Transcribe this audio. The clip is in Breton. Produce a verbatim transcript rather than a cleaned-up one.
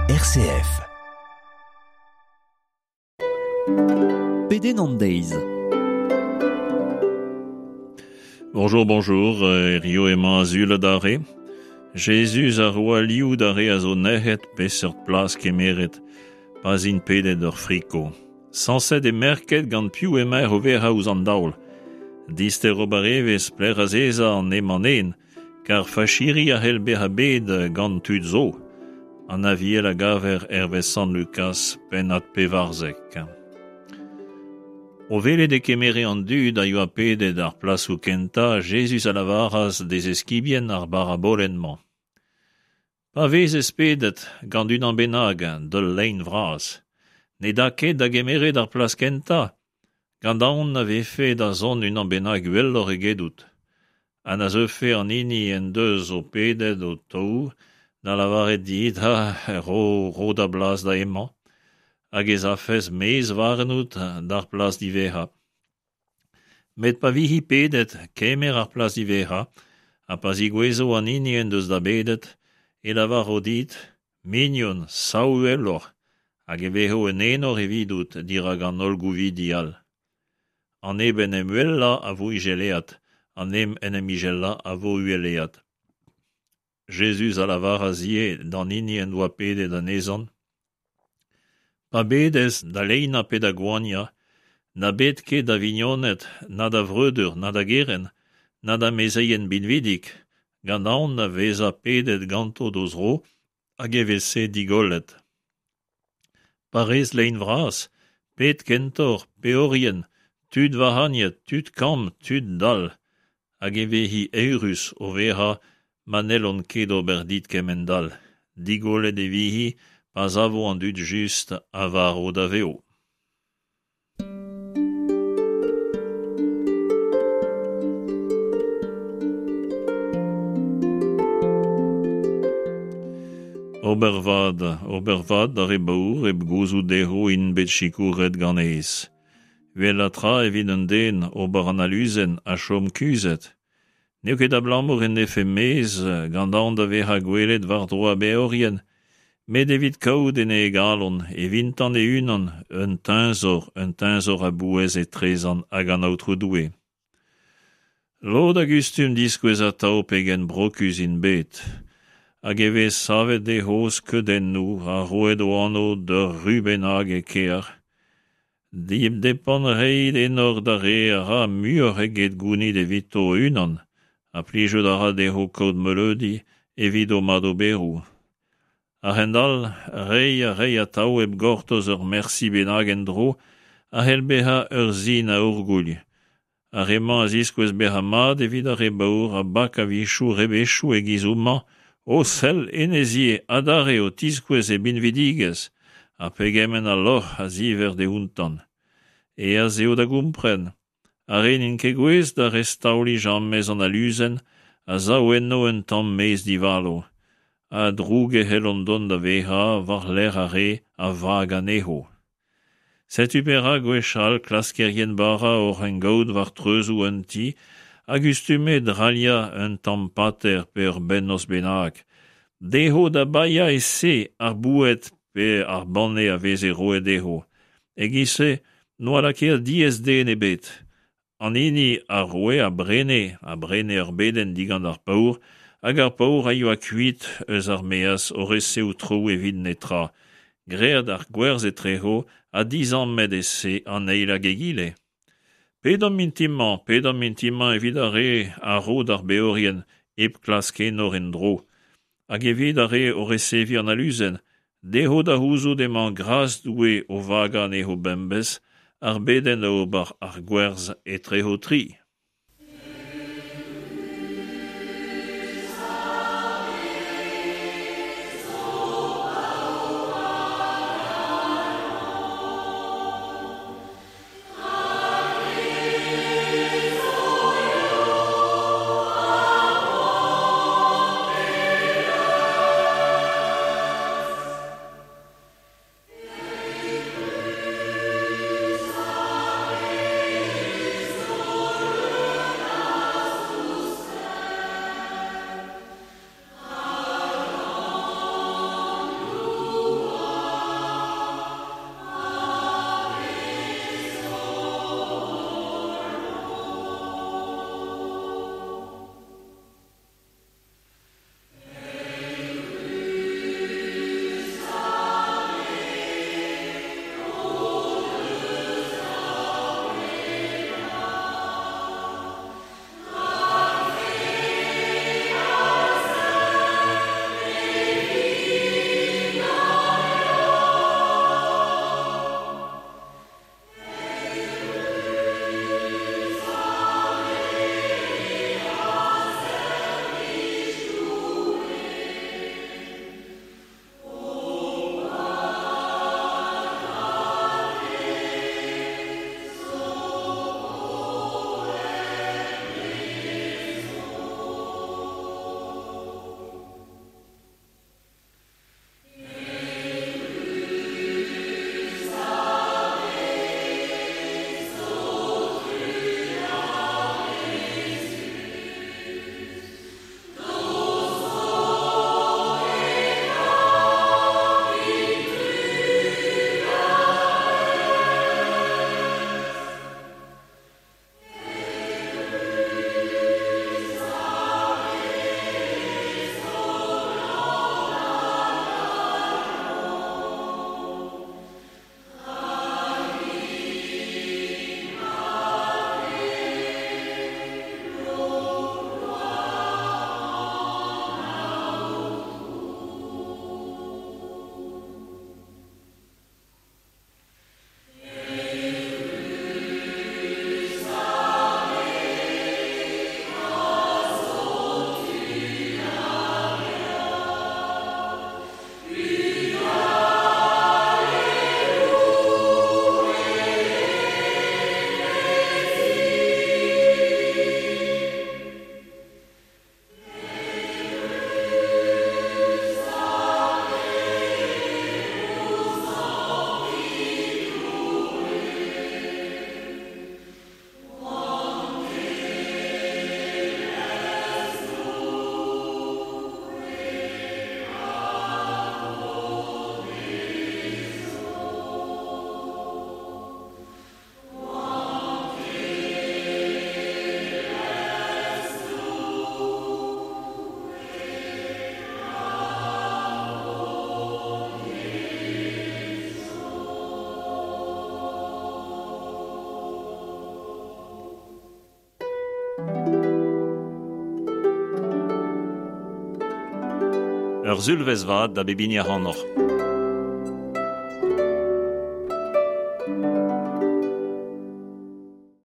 R C F. Pédénandeiz. Bonjour, bonjour, euh, Rio emañ azul dare. Jésus a roa liou dare a zo nehet peseurt plas kemeret, pas in pedet ur friko. Sanset e merket gant piou e mer o vera ouz an daol. Dist e robarevez pler a zeza an emañ en, kar fachiri a hel be ha bed gant tud zo. An aviel a gaver Hervé San Lucas pen at pevarzek. O velet e kemere an dud a yo a pedet ar plas ou kenta, Jésus a lavaras des eskibien ar barabolenman. Pa vez ez pedet gant un an benag dol lein vras. Ne da ket da gemeret ar plas kenta, gant aon a vefe da zon un an benag gwellor e gedout. An a zeufe an ini en deus o pedet o tou, da lavaret dit ha ro, ro da blas da emañ, hag ez a fez mez varenout d'ar plas diveha. Met pa vihi pedet kemer ar plas diveha, a pa zigwezo an ini en deus da bedet, e lavar o dit, mignon, saouellor, hag e veho en enor evidout dirag an ol gouvidial. An eben em uella a vo igeleat, an em en em igella a vo ueleat. Jésus a lavar a zie dan ini en doa pedet an ezan. Pa bedez da leina pe da gwania, na bet ket da vignonet, na da vreudur, na da geren, na da mezeien binvidik, gant aon na veza pedet ganto doz ro, hag e veze digollet. Pa rez lein vras, pet kentor, peorien, tud vahaniet, tud kam, tud dal, hag e vehi eurus o veha manelon ket ober dit kemendal. Digollet e vihi, pas avo an dud just avar o da veo. Obervad, obervad ar e baour eb gouzou deho in bet chikouret ganez. Vel a tra evit un den ober an aluzen a chom kuzet. Neo ket a blamour en efe mez gant aon da veha gwelet war dro a beorien, met evit kaout en e galon, e vintan e unan, un teinzor, un teinzor a bouez e trezan hag an aotrou doue. Lod a gustum diskouez a tao pegen brokus in bet, hag e vez savet de hoz keden nou a roed o anno d'ur rubenag e kear. Dib depan reid enor da re a ra mur eget gounid evit o unan, a plijo da ra de ho kaout melodi evit o mad o berou. A rendal, rei a rei a tao eb gortoz ur merci benag en dro, a hel beha ur zin a urgoull. A reman a ziskwez beha mad evit a rebaour a bak a vichou rebechou e gizouman, o sel enezie adare o tizkwez e binvidigez, a pegemen a lor a ziver de huntan. E a zeo da goumpren, a renin kegwez da restauli jammez an aluzen, a zaouenno un tamm mez divalo. A droug e helon don da veha var l'er a re a vag an eho. Set upera gwechal klaskerien bara or en gaout var treuzou un ti, a gustume dralia un tamm pater per ben os bennak. Deho da baia e se ar bouet pe ar banne a veze roe deho. E gise, no ala ker diez den e bet. An ini a roe a brene, a brene ar beden digant ar paour, hag ar paour a yo a kuit eus ar meas o rese ou trou evit netra. Gread ar gwerz e treho a dizan med ese an eil hag egile. Pedam mintimman, pedam mintimman evit a re a ro d'ar beorien eb klasken or en dro. Hag evit a re o resevi an aluzen, deho da houzo deman gras doue o vaga an eho bembez, ar beden a ober ar gwerz e treho tri. Oh, Ur zulvez vat da bebiniac'h an oc'h.